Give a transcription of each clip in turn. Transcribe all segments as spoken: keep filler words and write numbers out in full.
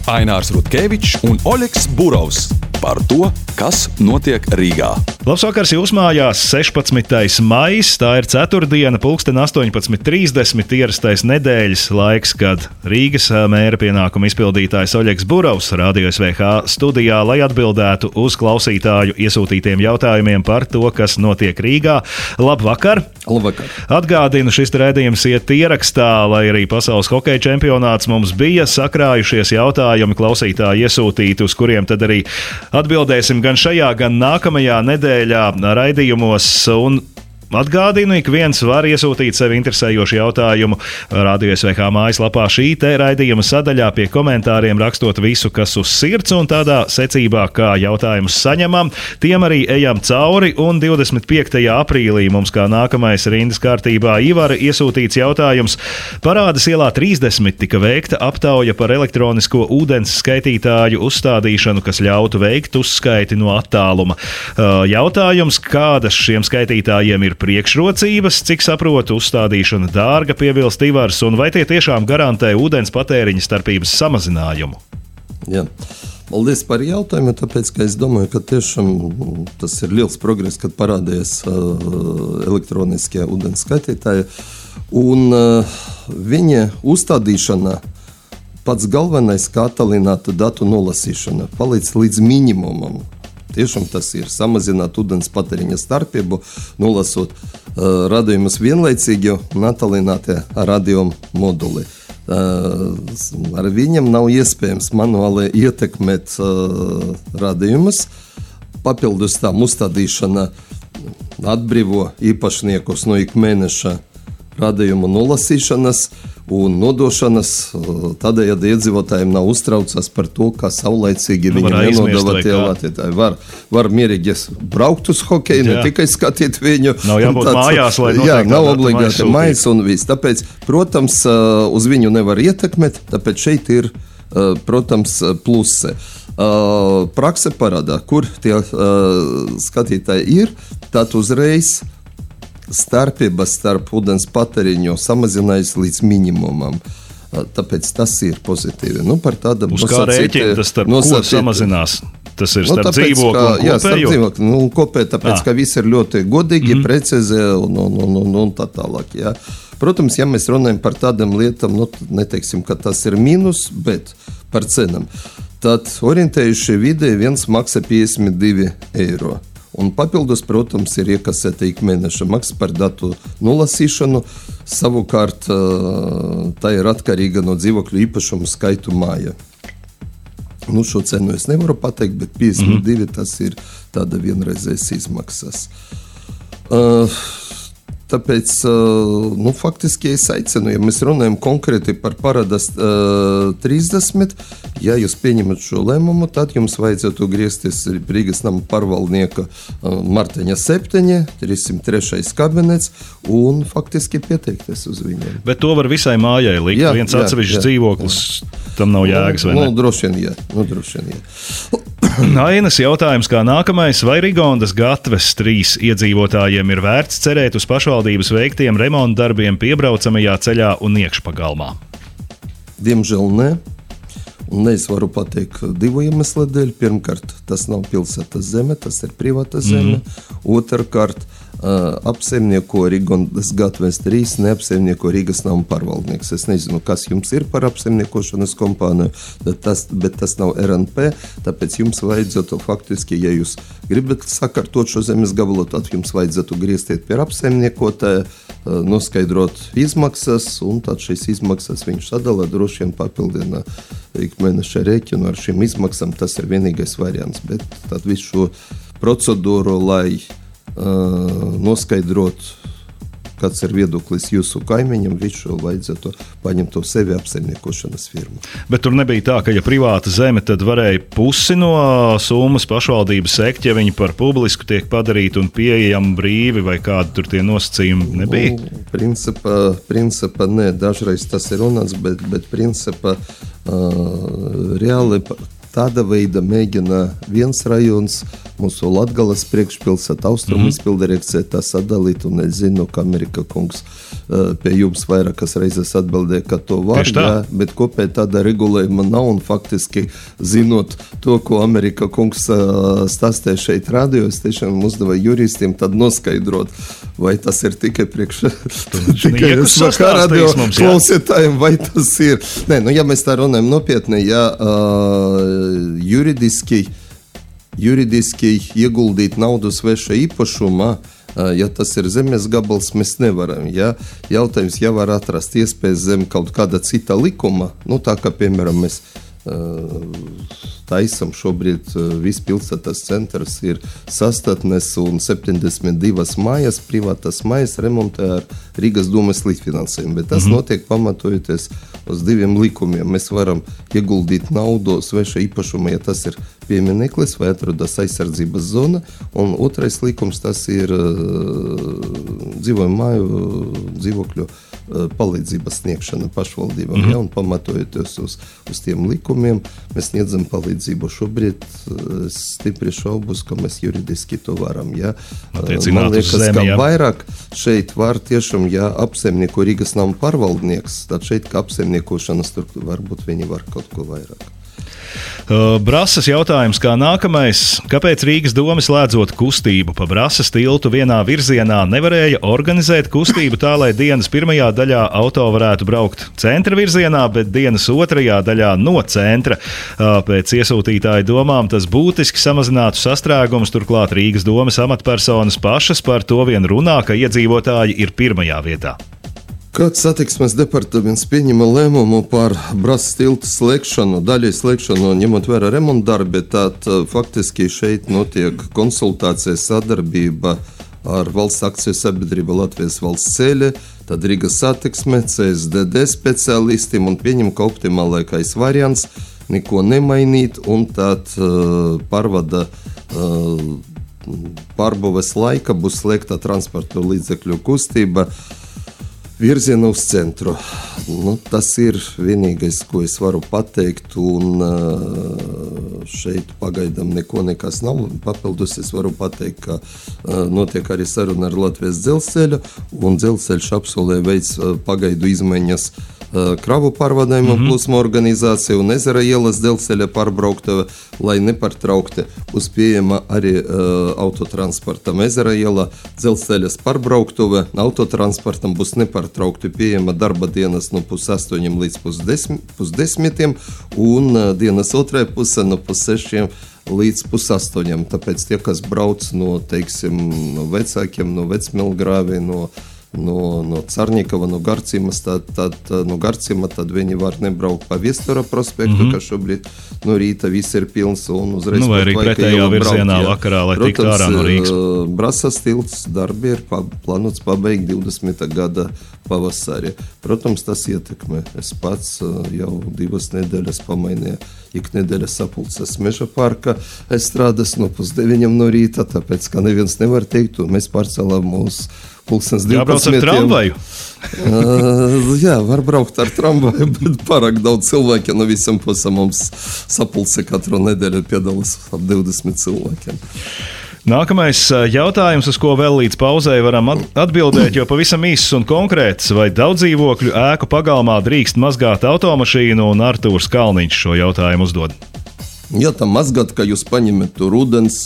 Ainārs Rutkevičs un Oļegs Burovs par to, kas notiek Rīgā. Labs vakars jūs mājās, sešpadsmitais maijs, tā ir ceturtdiena, pulksten astoņpadsmit trīsdesmit, ierastais nedēļas laiks, kad Rīgas mēra pienākumu izpildītājs Oļegs Burovs Radio S V H studijā, lai atbildētu uz klausītāju iesūtītiem jautājumiem par to, kas notiek Rīgā. Labvakar! Labvakar! Atgādinu, šis raidījums iet ierakstā, lai arī pasaules hokeja čempionāts mums bija sakrājušies jautājumi klausītāji iesūtīti, uz kuriem tad arī atbildēsim gan šajā, gan nākamajā nedēļā raidījumos. Un atgādinu, ik viens var iesūtīt sevi interesējošu jautājumu Radio S V H mājaslapā šī te raidījuma sadaļā pie komentāriem, rakstot visu, kas uz sirds, un tādā secībā, kā jautājumus saņemam, tiem arī ejam cauri. Un divdesmit piektajā aprīlī mums kā nākamais rindas kārtībā Ivara iesūtīts jautājums. Parādas ielā trīsdesmit tika veikta aptauja par elektronisko ūdens skaitītāju uzstādīšanu, kas ļautu veikt uzskaiti no attāluma. Jautājums, kādas šiem skaitītājiem ir priekšrocības, cik saprotu, uzstādīšana dārga, piebilst Ivars, un vai tie tiešām garantē ūdens patēriņa starpības samazinājumu? Jā. Paldies par jautājumu, tāpēc, ka es domāju, ka tiešām tas ir liels progress, kad parādījās uh, elektroniskie ūdens skaitītāji, un uh, viņa uzstādīšana pats galvenais, kā attālinātu datu nolasīšana, palīdz līdz minimumam. Tiešām tas ir samazināt ūdens patēriņa starpību, nolasot uh, radījumus vienlaicīgi un attālinātie radījuma moduli. Uh, ar viņiem nav iespējams manuāli ietekmēt uh, radījumus. Papildus tam uzstādīšana atbrīvo īpašniekus no ikmēneša radījumu nolasīšanas un nodošanas, tādējādi iedzīvotājiem nav uztraucās par to, kā saulaicīgi nu, viņi nenodava tie latītāji. Var, var mierīgi braukt uz hokeju, ne tikai skatīt viņu. Nav jābūt tāds, mājās, lai noteikti. Jā, nav obligāti mājas un viss. Tāpēc, protams, uz viņu nevar ietekmēt, tāpēc šeit ir, protams, plusi. Prakse parādā, kur tie skatītāji ir, tad uzreiz starpības starp ūdens patēriņu samazinājas līdz minimumam. Tāpēc tas ir pozitīvi. Nu, par tādu uz kā rēķina tas starp nosacīt, ko samazinās? Tas ir starp nu, dzīvokli un kopēju? Jā, starp dzīvokli un kopēju, tāpēc, ah. ka viss ir ļoti godīgi, mm-hmm. precīzi un, un, un, un, un tā tālāk. Jā. Protams, ja mēs runājam par tādām lietām, nu, neteiksim, ka tas ir mīnus, bet par cenām, tad orientējuši vidēji viens maksā piecdesmit divi eiro. Un papildus, protams, ir iekasēta ikmēneša maksa par datu nolasīšanu. Savukārt, tā ir atkarīga no dzīvokļu īpašumu skaitu māja. Nu, šo cenu es nevaru pateikt, bet piecdesmit divi mm-hmm. tas ir tāda vienreizējas izmaksas. Uh, Tāpēc, nu, faktiski es aicinu, ja mēs runājam konkrēti par parādas uh, trīsdesmit, ja jūs pieņemat šo lēmumu, tad jums vajadzētu griezties Rīgas nama pārvaldnieka uh, Marteņa septiņi, trīssimt trešais kabinets un faktiski pieteikties uz viņiem. Bet to var visai mājai likt, jā, viens atsevišķs dzīvoklis, jā. Tam nav jēgas, vai nu, ne? Nu, droši vien, jā. Nu, droši vien, jā. Ainas jautājums kā nākamais, vai Rigondas gatves trīs iedzīvotājiem ir vērts cerēt uz pašvaldības veiktiem remonta darbiem piebraucamajā ceļā un iekšpagalmā? Diemžēl ne. Un es varu pateikt divu iemeslu dēļ. Pirmkārt, tas nav pilsētas zeme, tas ir privāta zeme. Mm-hmm. Otrkārt, uh, apsaimnieko Rigondas gatves trīs, neapsaimnieko Rīgas nama pārvaldnieks. Es nezinu, kas jums ir par apsaimniekošanas kompāniju, bet tas, bet tas nav R N P, tāpēc jums vajadzētu faktiski, ja jūs gribat sakārtot šo zemes gabalu, tad jums vajadzētu griezties pie apsaimniekotāja, uh, noskaidrot izmaksas, un tad šīs izmaksas viņš sadala, droši vien papildina ikmēneša rēķinu ar šīm izmaksām. Tas ir vienīgais variants, bet tad visu šo procedūru, lai uh, noskaidrot, kāds ir viedoklis jūsu kaimiņam, visu vajadzētu paņemt to sevi apsaimniekošanas firmu. Bet tur nebija tā, ka ja privāta zeme, tad varēja pusi no summas pašvaldības sekt, ja viņi par publisku tiek padarīti un pieejami brīvi, vai kādi tur tie nosacījumi nebija? Nu, principā, principā ne, dažreiz tas ir runāts, bet, bet principā uh, reāli tāda veida mēģina viens rajons mūsu Latgalas priekšpilsēta, Austrumu mm-hmm. izpildirekcija tā sadalīt, un es zinu, ka Amerika kungs pie jums vairākas reizes atbildēja, ka to var, jā, bet kopēji tāda regulējuma nav, un faktiski zinot to, ko Amerika kungs stāstīja šeit radio, es tiešām uzdeva juristiem tad noskaidrot, vai tas ir tikai priekš tikai svakā radio klausītājiem, vai tas ir. Nē, nu, ja mēs tā runājam nopietni, ja uh, juridiski juridiski ieguldīt naudu sveša īpašumā, ja tas ir zemes gabals, mēs nevaram. Ja? Jautājums, ja var atrast iespējas zem kaut kāda cita likuma, nu tā kā, piemēram, mēs uh, taisam šobrīd uh, viss pilsētas centrs ir sastatnes un septiņdesmit divas mājas, privātas mājas remontē ar Rīgas domas līdzfinansējumu, bet tas mm-hmm. notiek pamatojoties uz diviem likumiem. Mēs varam ieguldīt naudu sveša īpašumā, ja tas ir piemineklis vai atrodas aizsardzības zona, un otrais likums tas ir uh, dzīvojumu māju dzīvokļu uh, palīdzības sniegšana pašvaldībām, mm-hmm. ja, un pamatojoties uz, uz tiem likumiem, mēs sniedzam palīdzību. Šobrīd uh, stipri šaubus, ka mēs juridiski to varam. Ja. Uh, man liekas, zemi, ka vairāk šeit var tiešām, ja apsaimnieku Rīgas nama pārvaldnieks, tad šeit, ka apsaimniekošanas tur varbūt viņi var kaut ko vairāk. Uh, Brasas jautājums kā nākamais. Kāpēc Rīgas doma slēdzot kustību pa Brasas tiltu vienā virzienā nevarēja organizēt kustību tā, lai dienas pirmajā daļā auto varētu braukt centra virzienā, bet dienas otrajā daļā no centra? Uh, pēc iesūtītāju domām tas būtiski samazinātu sastrēgumus, turklāt Rīgas domas amatpersonas pašas par to vien runā, ka iedzīvotāji ir pirmajā vietā. Kad satiksmes departaments pieņema lēmumu par Brasas tilta slēgšanu, daļai slēgšanu, ņemot vērā remontdarbi, tad faktiski šeit notiek konsultācija sadarbība ar valsts akciju sabiedrību Latvijas valsts ceļi, tad Rīgas satiksme, C S D D speciālistiem un pieņem, ka optimālākais variants neko nemainīt un tad uh, pārvada uh, pārbūves laika būs slēgta transporta līdzekļu kustība virziena uz centru. Nu, tas ir vienīgais, ko es varu pateikt, un uh, šeit pagaidām neko nekas nav. Papildus es varu pateikt, ka uh, notiek arī saruna ar Latvijas dzelzceļu, un dzelzceļš apsolē veids uh, pagaidu izmaiņas uh, kravu pārvadājumu mm-hmm. plūsmu organizāciju un Ezera ielas dzelzceļa pārbrauktava, lai nepārtraukti uz pieejama arī uh, autotransportam. Ezera iela dzelzceļas pārbrauktava autotransportam būs nepārtraukti traukti pieejama darba dienas no pusastoņiem līdz pusdesmit, pusdesmitiem un uh, dienas otrajā pusē no pussešiem līdz pusastoņiem. Tāpēc tie, kas brauc no, teiksim, no vecākiem, no Vecmilgrāvi, no, no, no Carņikava, no Garcimas, tad, tad, no Garcima, tad viņi var nebraukt pa Viestura prospektu, mm-hmm. ka šobrīd no rīta viss ir pilns un uzreiz... Nu, vai arī pretējā virzienā braukt, vakarā, lai tiktu ārā no Rīgas. Brasas tilts darbi ir plānots pabeigt divdesmitā gada pavasarī. Protams, tas ietekmē. Es pats jau divas nedēļas pamainīju iknedēļas sapulces Meža parka estrādes no pusdeviņiem no rīta, tāpēc, ka neviens nevar teikt, un mēs pārcelām mūsu pulkstens divpadsmitiem. Jābrauc ar tramvaju? uh, jā, var braukt ar tramvaju, bet pārāk daudz cilvēki no visam pusam mums sapulce katru nedēļu piedalās ap divdesmit cilvēkiem. Nākamais jautājums, uz ko vēl līdz pauzei varam atbildēt, jo pavisam īsts un konkrēts, vai daudz dzīvokļu ēku pagalmā drīkst mazgāt automašīnu, un Artūrs Kalniņš šo jautājumu uzdod. Ja tā mazgāt, ka jūs paņemat tur ūdens,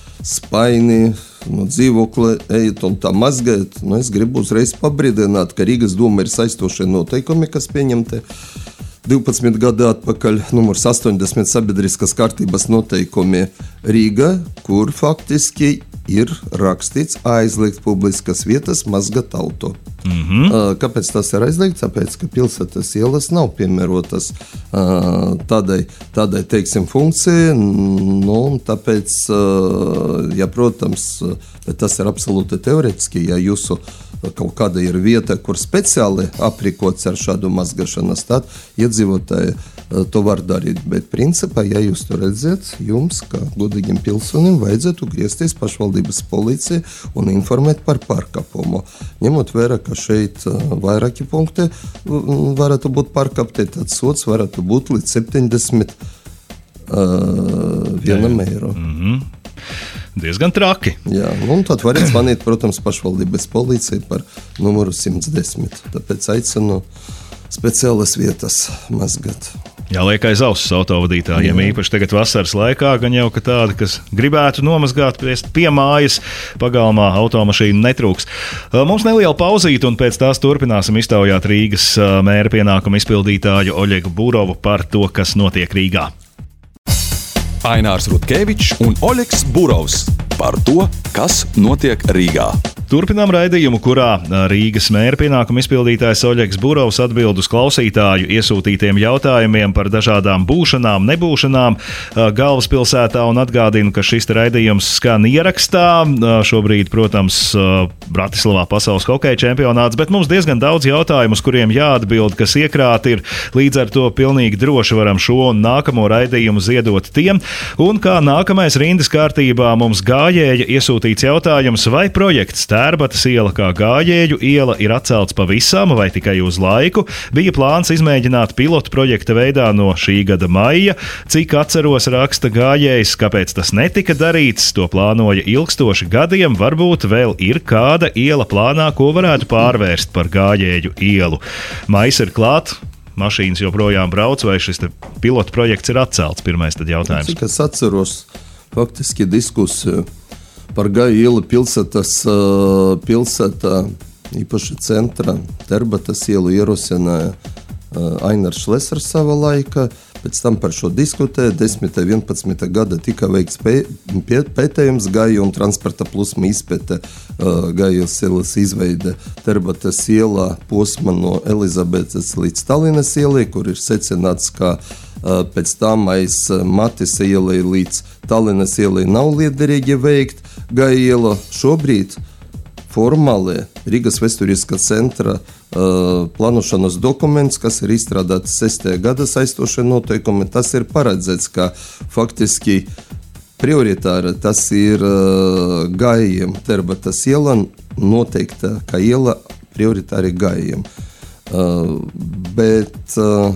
spaini, no dzīvokļa ejat un tā mazgājat, nu es gribu uzreiz pabrīdināt, ka Rīgas doma ir saistošie noteikumi, kas pieņemti divpadsmit gadu atpakaļ, numurs astoņdesmit sabiedriskas kārtības noteikumi Rīga, kur faktiski ir rakstīts aizliegt publiskas vietas mazgat auto. Mm-hmm. Kāpēc tas ir aizliegts? Tāpēc, ka pilsētas ielas nav piemērotas tādai, tādai teiksim, funkcijai, nu, tāpēc, ja, protams, bet tas ir absolūti teoretiski, ja jūsu kaut kāda ir vieta, kur speciāli aprīkots ar šādu mazgašanas, tad iedzīvotāji to var darīt. Bet principā, ja jūs to redzat, jums, kā godīgiem pilsonim, vajadzētu griezties pašvaldības policija un informēt par pārkāpumu. Ņemot vērā, ka šeit vairāki punkti varētu būt pārkāpti, tad sots varētu būt līdz septiņdesmit uh, vienam eiro. Mm-hmm. diezgan traki. Jā, un tad varat zvanīt, protams, pašvaldības policija par numuru simt desmit. Tāpēc aicinu speciālas vietas mazgat. Jāliek aiz ausis autovadītājiem, jā. Īpaši tagad vasaras laikā, gan jau, ka tādi, kas gribētu nomazgāt pie mājas, pagalmā automašīnu netrūks. Mums neliela pauzīte, un pēc tās turpināsim iztaujāt Rīgas mēra pienākumu izpildītāju Oļegu Burovu par to, kas notiek Rīgā. Ainārs Rutkevičs un Oļegs Burovs par to, kas notiek Rīgā. Turpinām raidījumu, kurā Rīgas mēra pienākumu izpildītājs Oļegs Burovs atbild uz klausītāju iesūtītiem jautājumiem par dažādām būšanām, nebūšanām galvaspilsētā, un atgādinu, ka šis raidījums skan ierakstā. Šobrīd, protams, Bratislavā pasaules hokeja čempionāts, bet mums diezgan daudz jautājumu, uz kuriem jāatbild, kas iekrāti ir. Līdz ar to pilnīgi droši varam šo un nākamo raidījumu ziedot tiem. Un kā nākamais rindas kārtībā mums gājēja iesūtīts jautājums, vai projekts Tērbatas iela kā gājēju iela ir atcelts pavisam vai tikai uz laiku. Bija plāns izmēģināt pilotu projekta veidā no šī gada maija. Cik atceros, raksta gājējs, kāpēc tas netika darīts, to plānoja ilgstoši gadiem, varbūt vēl ir kāda iela plānā, ko varētu pārvērst par gājēju ielu. Mais ir klāt. Mašīnas joprojām brauc, vai šis pilotu projekts ir atcelts? Pirmais tad jautājums. Cik es atceros, faktiski diskusiju par gāju ielu pilsētas, pilsētā, īpaši centra, Tērbatas ielu ierosināja Ainars Šlesers sava laika. Pēc tam par šo diskutēja. desmit vienpadsmit gada tika veikts pētējums gāju un transporta plūsma izpēte gāju ielas izveide Tērbatas ielā posma no Elizabetes līdz Tallinas ielai, kur ir secināts, ka pēc tam aiz Matis ielai līdz Tallinas ielai nav liederīgi veikt gāju ielu. Šobrīd formāli Rīgas vēsturiskā centra uh, plānošanas dokuments, kas ir izstrādāts sestajā gada saistošie noteikumi, tas ir paredzēts, ka faktiski prioritāri tas ir uh, gājiem. Tērbatas iela noteikta, ka iela prioritāri gājiem. Uh, bet uh,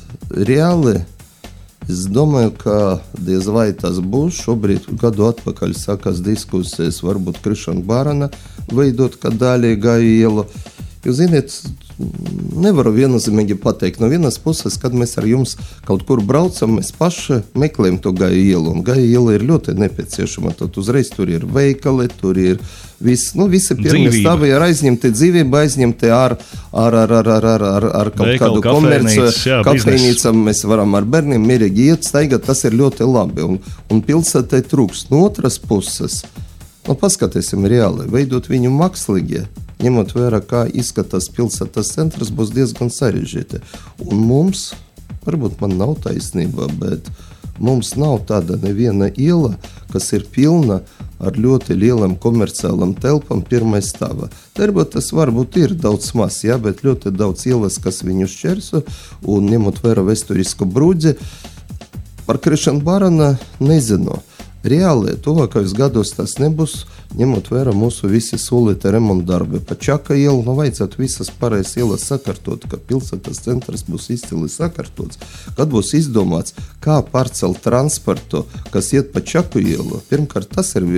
reāli es domāju, ka diez vai tas būs. Šobrīd gadu atpakaļ sākās diskusijas, varbūt Krišana Barana veidot kā daļai gāju ielu. Jūs ziniet, nevaru viennozīmīgi pateikt. No vienas puses, kad mēs ar jums kaut kur braucam, mēs paši meklējam to gāju ielu. Un gāju iela ir ļoti nepieciešama. Tad uzreiz tur ir veikali, tur ir viss, nu, visi pirmie stāvi ir aizņemti dzīvība, aizņemti ar, ar, ar, ar, ar, ar, ar, ar kaut Veikalu, kādu komercu, kafejnīcam. Mēs varam ar bērniem mierīgi iet, staigāt, tas ir ļoti labi. Un, un pilsētai trūkst. No otras puses, nu, paskatīsim reāli, veidot viņu mākslīgi, ņemot vērā, kā izskatās pilsētas centrs, būs diezgan sarežģīti. Un mums, varbūt man nav taisnība, bet mums nav tāda neviena iela, kas ir pilna ar ļoti lielām komerciālām telpām pirmais stāvā. Tērbatas varbūt ir daudz maz, jā, bet ļoti daudz ielas, kas viņu šķērso, un ņemot vērā vēsturisku brūdzi, par Krišanu Barana nezinu. Reāli, tuvākajos gados tas nebūs, ņemot vērā mūsu visi solīti remonta darbi. Pa Čaka ielu, nu, vajadzētu visas pareizas ielas sakārtot, ka pilsētas centrs būs izcili sakārtots. Kad būs izdomāts, kā pārcelt transportu, kas iet pa Čaku ielu, pirmkārt, tas ir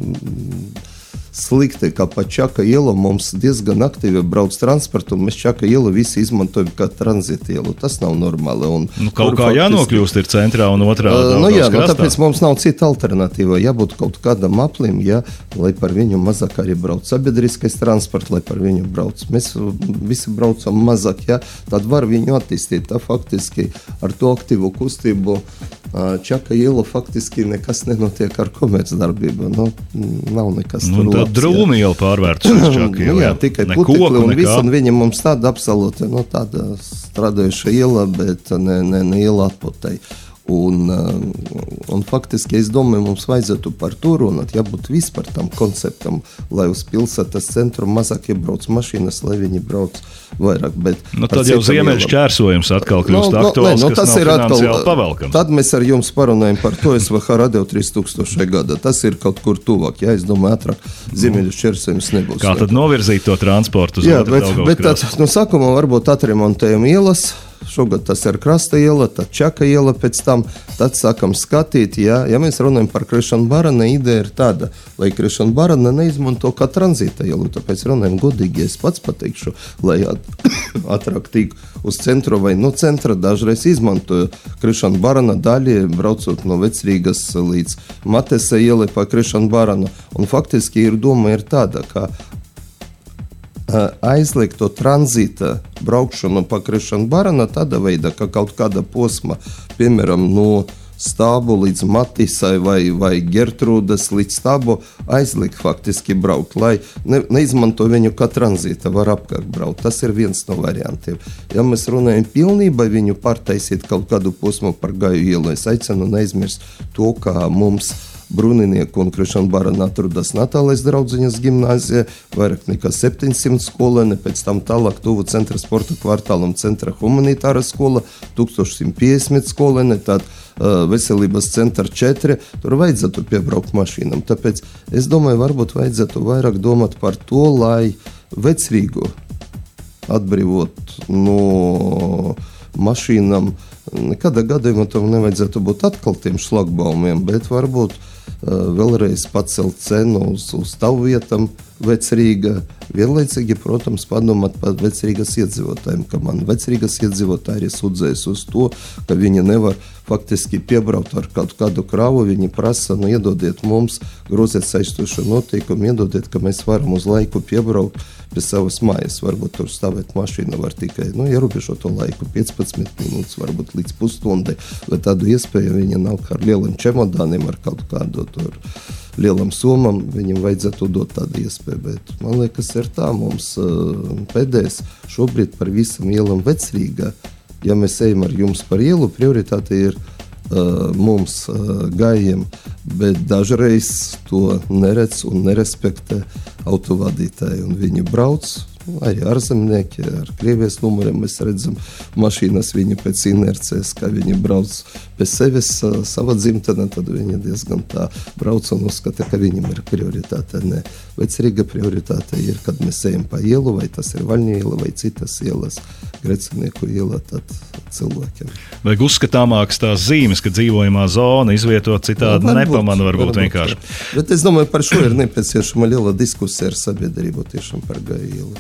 slikti, ka pa Čaka ielu mums diezgan aktīvi brauc transportu, un mēs Čaka ielu visi izmantojam kā tranzita ielu. Tas nav normāli. Un nu, kaut kā faktiski jānokļūst ir centrā un otrā. Uh, nu jā, nu, tāpēc mums nav cita alternatīva. Jābūt kaut kādam aplim, ja, lai par viņu mazāk arī brauc sabiedriskais transports, lai par viņu brauc. Mēs visi braucam mazāk, ja, tad var viņu attīstīt. Tā faktiski ar to aktīvu kustību Čaka ielu faktiski nekas nenotiek ar komercdarbību. Nu, nav nekas nu, tur labs. Drūmi jau pārvērts uz Čaka ielu. Nu, jā, tikai ne putekli koku, un visu, un viņa mums tāda absolūti, nu, tāda strādājuša iela, bet ne, ne, ne iela atputei. Un, un faktiski, es domāju, mums vajadzētu par to runāt, jābūt vispār tam konceptam, lai uz pilsētas centru mazāk iebrauc mašīnas, lai viņi brauc vairāk. Bet nu, tad jau ziemeļš čērsojums atkal kļūst no, aktuāls, no, no, kas nav finansiāli pavelkams. Tad mēs ar jums parunājam par to S V H radio trīs tūkstošie gada. Tas ir kaut kur tuvāk, jā, es domāju, ātrāk ziemeļš čērsojums nebūs. Kā tad novirzīt to transportu uz jā, bet, bet tad, no sākumā varbūt atremontējam ielas, šogad tas ir Krasta iela, tad Čaka iela pēc tam, tad sākam skatīt, ja, ja mēs runājam par Krišana Barana, ideja ir tāda, lai Krišana Barana neizmanto kā tranzīta ielu, tāpēc runājam godīgi, es pats pateikšu, lai ātrāk tīk uz centru vai no centra, dažreiz izmantoju Krišana Barana daļi, braucot no Vecrīgas līdz Matesa ielai pa Krišana Baranu, un faktiski ir doma ir tāda, ka aizliegt to tranzīta braukšanu pa Krišana Barana tāda veida, ka kaut kāda posma, piemēram, no Stābu līdz Matisai vai, vai Gertrūdas līdz Stābu aizliegt faktiski braukt, lai ne, neizmanto viņu kā tranzīta, var apkārt braukt. Tas ir viens no variantiem. Ja mēs runājam pilnībā viņu pārtaisīt kaut kādu posmu par Gaju ielu, es aicinu neizmirst to, kā mums Bruninieku un Krišana Barana atrodas Natālais draudziņas gimnāzija, vairāk nekā septiņsimt skolēni, pēc tam tālāk tuvu centra sporta kvartālam centra humanitāra skola, tūkstoš simt piecdesmit skolēni, tad uh, veselības centra četri, tur vajadzētu piebraukt mašīnām. Tāpēc es domāju, varbūt vajadzētu vairāk domāt par to, lai Vecrīgu atbrīvot no mašīnām. Nekādā gadījumā tam nevajadzētu būt atkaltiem šlagbaumiem, bet varbūt uh, vēlreiz pacelt cenu uz, uz tavu vietam Vecrīga. Vienlaicīgi, protams, padomāt par Vecrīgas iedzīvotājiem, ka man Vecrīgas iedzīvotāji ir sūdzējis uz to, ka viņi nevar faktiski piebraukt ar kaut kādu kravu, viņi prasa, nu iedodiet mums, groziet saistošu noteikumu, iedodiet, ka mēs varam uz laiku piebraukt pie savas mājas, varbūt tur stāvēt mašīna var tikai, nu, ierobežoto laiku, piecpadsmit minūtes, varbūt līdz pusstundai, vai tādu iespēju viņa nav ar lieliem čemodāniem, ar kaut kādu tur lielam somam, viņam vajadzētu dot tādu iespēju, bet man liekas ir tā, mums uh, pēdējais šobrīd par visam ielam Vecrīgā, ja mēs ejam ar jums par ielu, prioritāte ir uh, mums uh, gājiem, bet dažreiz to neredz un nerespektē autovadītāji, un viņi brauc, arī ārzemnieki, ar Krievijas numuriem mēs redzam mašīnas viņu pēc inercijas, kā viņi brauc pie sevis sava dzimtene, tad viņi diezgan tā brauc un uzskata, ka viņam ir prioritāte. Nē, Vecrīga prioritāte ir, kad mēs ejam pa ielu, vai tas ir Vaļņu iela vai citas ielas, Grecinieku iela, tad cilvēkiem. Vai uzskatāmākas tās zīmes, ka dzīvojamā zona izvietot citādi no, nepamana varbūt, varbūt vienkārši? Jā. Bet es domāju, par šo ir nepieciešama liela diskusija ar sabiedrību tiešām par Gaju ielu.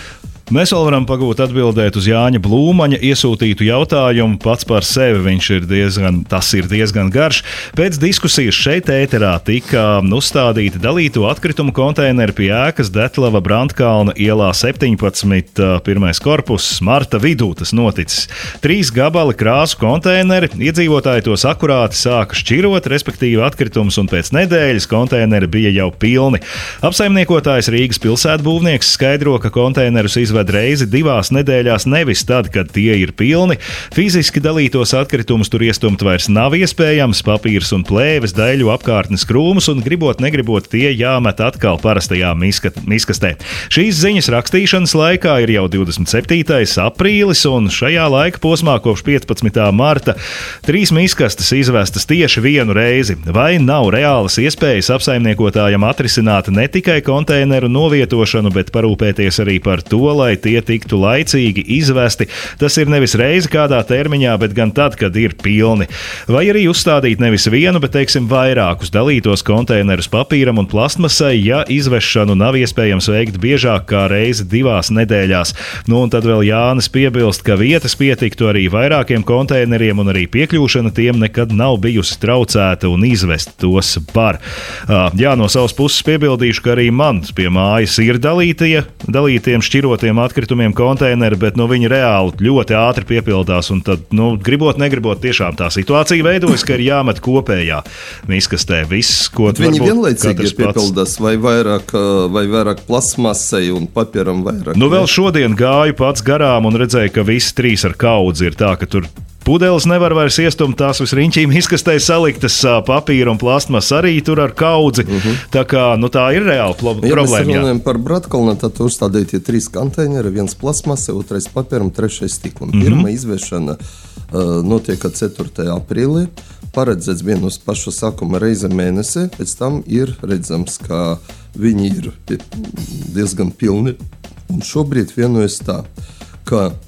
Mēs vēl varam pagūt atbildēt uz Jāņa Blūmaņa iesūtītu jautājumu. Pats par sevi viņš ir diezgan, tas ir diezgan garš. Pēc diskusijas šeit ēterā tika uzstādīti dalīto atkritumu konteineri pie ēkas Detlava Brandkalna ielā septiņpadsmit, pirmais korpus, marta vidū tas noticis. Trīs gabali krāsu konteineri, iedzīvotāji tos akurāti sāka šķirot, respektīvi atkritumus, un pēc nedēļas konteineri bija jau pilni. Apsaimniekotājs Rīgas pilsētbūvnieks skaidro, ka konteinerus izvēlēt reizi divās nedēļās, nevis tad, kad tie ir pilni. Fiziski dalītos atkritumus tur iestumt vairs nav iespējams, papīrs un plēves, daļu apkārtnes krūmus, un gribot, negribot tie jāmet atkal parastajā miskastē. Šīs ziņas rakstīšanas laikā ir jau divdesmit septītais aprīlis, un šajā laika posmā kopš piecpadsmitā marta trīs miskastes izvestas tieši vienu reizi. Vai nav reālas iespējas apsaimniekotājam atrisināt ne tikai konteineru novietošanu, bet parūpēties arī par to, lai tie tiktu laicīgi izvesti? Tas ir nevis reizi kādā termiņā, bet gan tad, kad ir pilni. Vai arī uzstādīt nevis vienu, bet, teiksim, vairākus dalītos konteinerus papīram un plastmasai, ja izvešanu nav iespējams veikt biežāk kā reizi divās nedēļās. Nu, un tad vēl Jānis piebilst, ka vietas pietiktu arī vairākiem konteineriem, un arī piekļūšana tiem nekad nav bijusi traucēta, un izvest tos var. Jā, no savas puses piebildīšu, ka arī man pie mājas ir dalītie, dalītiem šķirotiem atkritumiem konteineri, bet nu, viņi reāli ļoti ātri piepildās, un tad, nu, gribot, negribot, tiešām tā situācija veidojas, ka ir jāmet kopējā miskastē viss, ko tu viņi vienlaicīgi piepildās, vai vairāk, vai vairāk plasmasai un papieram vairāk. Nu, vēl šodien gāju pats garām un redzēju, ka visi trīs ar kaudzi ir tā, ka tur pudeles nevar vairs iestumt, tās visriņķīm izkastē saliktas, papīra un plastmas arī tur ar kaudzi. Uh -huh. Tā kā, nu tā ir reāla pl- ja problēma. Ja mēs runājam par Bratkalnu, tad uzstādīti trīs konteineri, viens plasmasa, otrais papīram, trešais stiklam. Uh -huh. Pirmā izvešana uh, notiek ceturtajā aprīlī, paredzēts vienu uz pašu sākuma reize mēnesī, pēc tam ir redzams, ka viņi ir diezgan pilni, un šobrīd vienojas tā, ka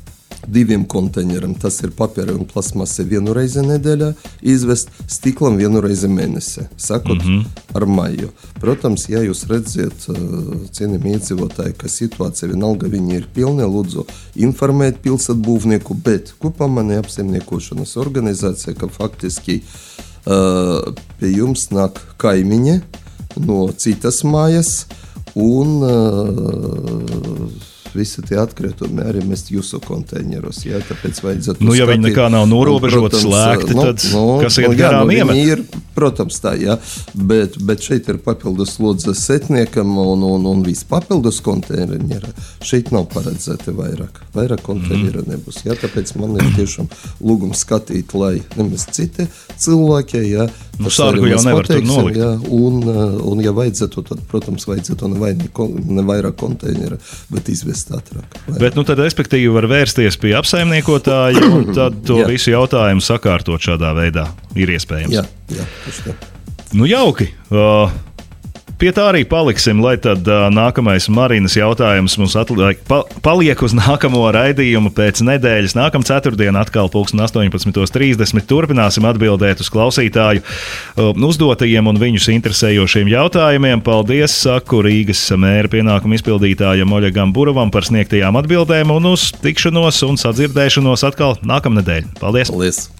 diviem konteineriem. Tas ir papīra un plasmasa vienu reizi nedēļā, izvest stiklam vienu reizi mēnesī, sakot mm -hmm. ar maiju. Protams, ja jūs redziet, cienījami iedzīvotāji, ka situācija vienalga viņi ir pilna, lūdzu informēt pilsētbūvnieku, bet kopā man ir apsaimniekošanas organizācija, ka faktiski uh, pie jums nāk kaimiņi no citas mājas un uh, visi tie atkritumi arī mest jūsu konteineros. Jā, tāpēc vajadzētu nu, ja skatīt, viņi nekā nav norobežoti, slēgti, nu, tad nu, kas iet nu, garām iemet? Ir, protams, tā, jā, bet, bet šeit ir papildus lodze setniekam un, un, un viss papildus konteineru. Šeit nav paredzēti vairāk. Vairāk konteineru mm. nebūs. Jā, tāpēc man ir tiešām lūgums skatīt, lai nemaz citi cilvēki, jā, nu, sārgu jau nevar tur nolikt. Jā, un, un, ja vajadzētu, tad, protams, vajadzētu ne, vai, ne vairāk konteineru, bet izvest ātrāk. Bet, nu, tad, respektīvi, var vērsties pie apsaimniekotāja, un tad to visu jautājumu sakārtot šādā veidā ir iespējams. Jā, jā, tieši tā. Nu, jauki. Uh, Pie tā arī paliksim, lai tad uh, nākamais Marinas jautājums mums atliek, pa, paliek uz nākamo raidījumu pēc nedēļas. Nākamā ceturtdiena atkal pulksten astoņpadsmit trīsdesmit. Turpināsim atbildēt uz klausītāju uh, uzdotajiem un viņus interesējošiem jautājumiem. Paldies, saku Rīgas mēra pienākumu izpildītājam Oļegam Burovam par sniegtajām atbildēm un uz tikšanos un sadzirdēšanos atkal nākamnedēļ. Paldies! Paldies.